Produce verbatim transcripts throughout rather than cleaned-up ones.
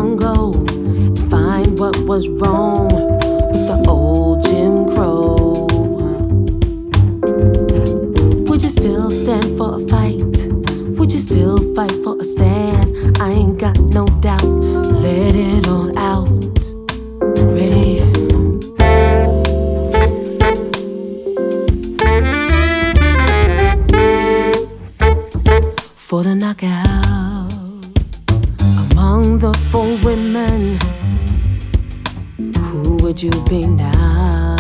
long go and find what was wrong with the old Jim Crow? Would you still stand for a fight? Would you still fight for a stand? I ain't got no doubt. Let it all out. Ready? For the knockout. Among the four women, who would you be now?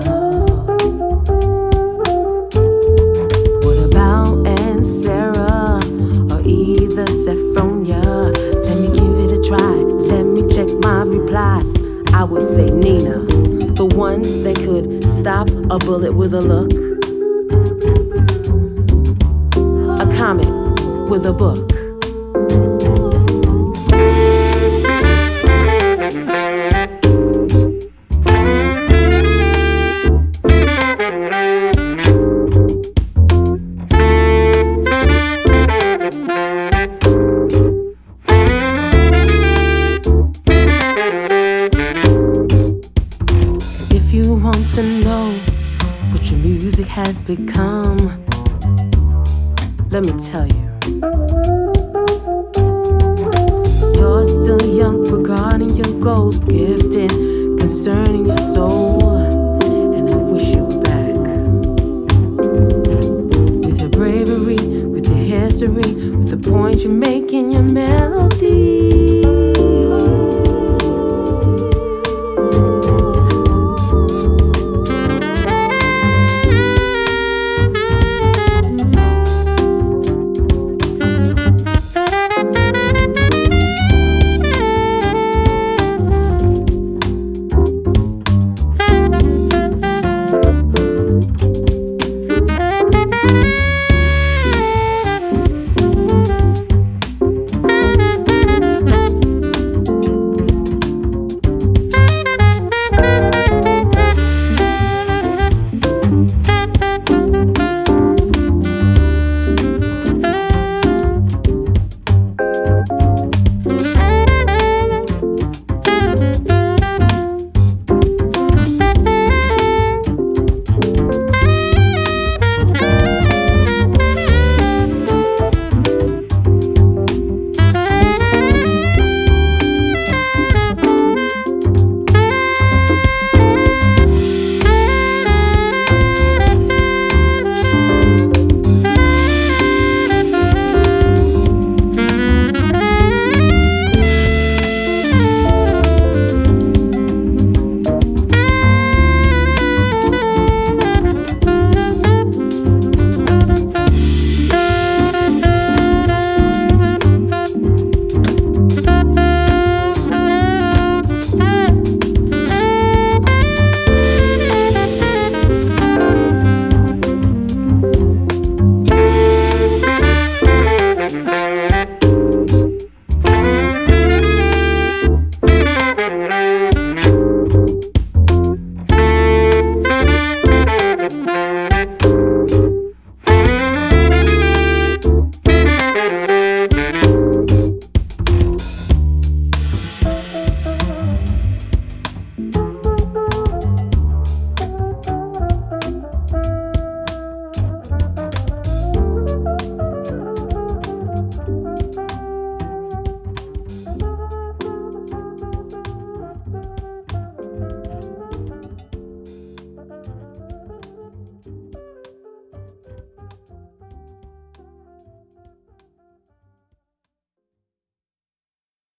What about Aunt Sarah or either Saffronia? Let me give it a try, let me check my replies. I would say Nina, the one that could stop a bullet with a look, a comet with a book. If you want to know what your music has become, let me tell you. You're still young regarding your goals, gifted concerning your soul, and I wish you were back. With your bravery, with your history, with the point you made